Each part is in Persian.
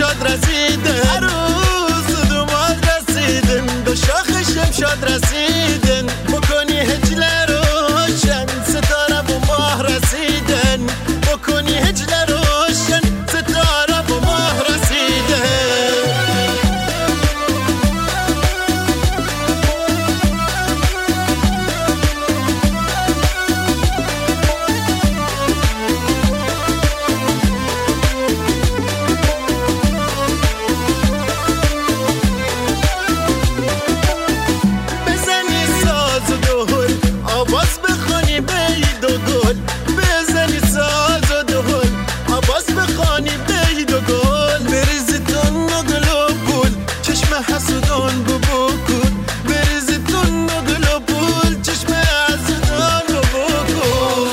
شمشاد رسیدن، عروس دوماد رسیدن، دو شاخ شمشاد رسیدن. بکنی هجله روشن ستاره و ماه رسیدن، بکنی هجله روشن ستاره و ماه رسیدن. آواز بخوانی بید و گل، بزنی ساز و دهل، آواز بخوانی بید و گل. بریزی تون و گل و پول، چشم حسودان بکن، بریزی تون و گل و پول، چشم حسودان بکن.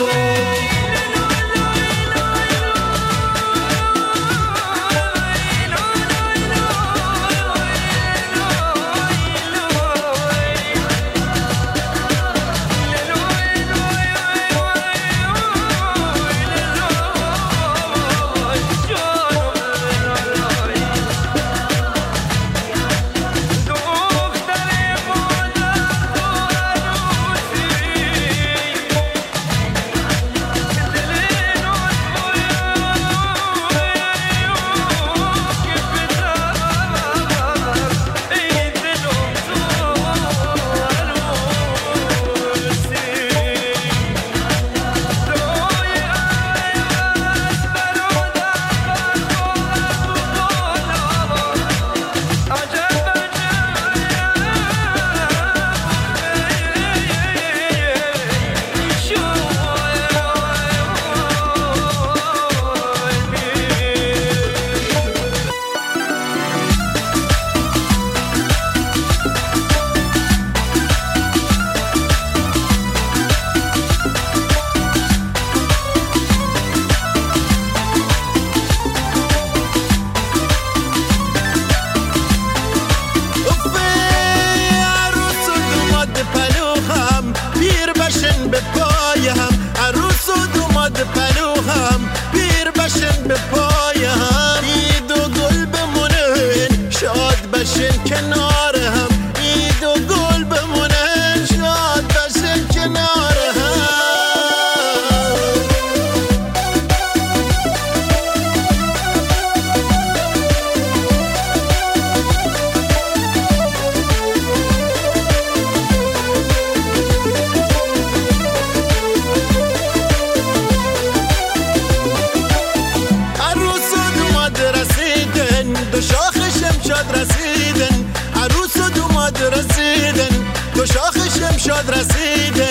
به پای هم عروس و دوماد پلو هم، پیر بشن به پای هم. اید و گل بمونن شاد بشن کنار هم، اید و گل بمونن شاد بشن کنار هم. دو شاخ شمشاد رسیدن، عروس و دوماد رسیدن، دو شاخ شمشاد رسیدن.